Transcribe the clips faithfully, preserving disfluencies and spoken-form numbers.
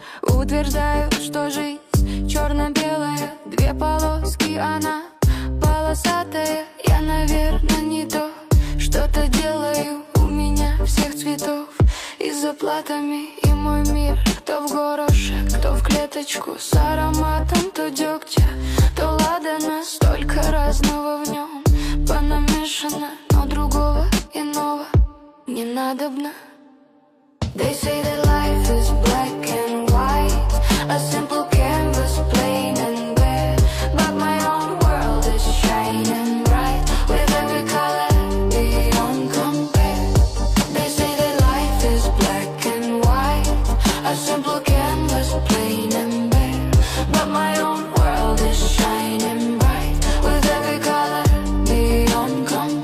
Утверждают, что жизнь черно-белая, две полоски, она полосатая. Я, наверное, не то, что-то делаю, у меня всех цветов и с заплатами. И мой мир то в горошек, то в клеточку, с ароматом то дегтя, то ладана. Столько разного в нем понамешано, но другого иного не надобно. They say that life is black and white, a simple canvas, plain and bare. But my own world is shining bright, with every color beyond compare. They say that life is black and white, a simple canvas, plain and bare. But my own world is shining bright, with every color beyond compare.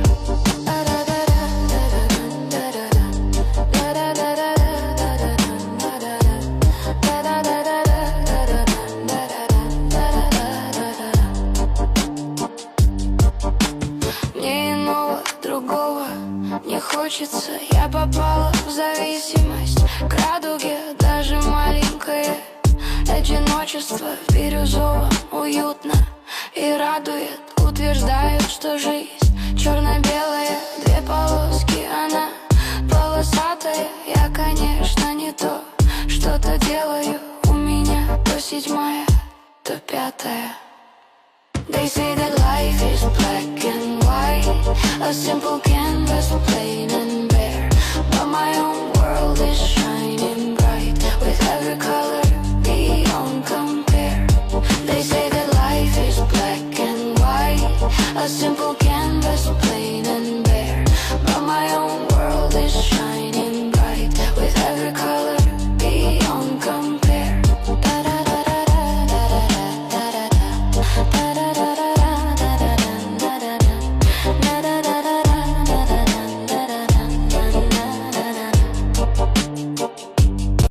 Не хочется, я попала в зависимость к радуге, даже маленькое одиночество в бирюзовом уютно и радует. Утверждают, что жизнь черно-белая, две полоски, она полосатая. Я, конечно, не то, что-то делаю, у меня то седьмая, то пятая. They say that life is black and white, a simple canvas, plain and bare. But my own world is shining.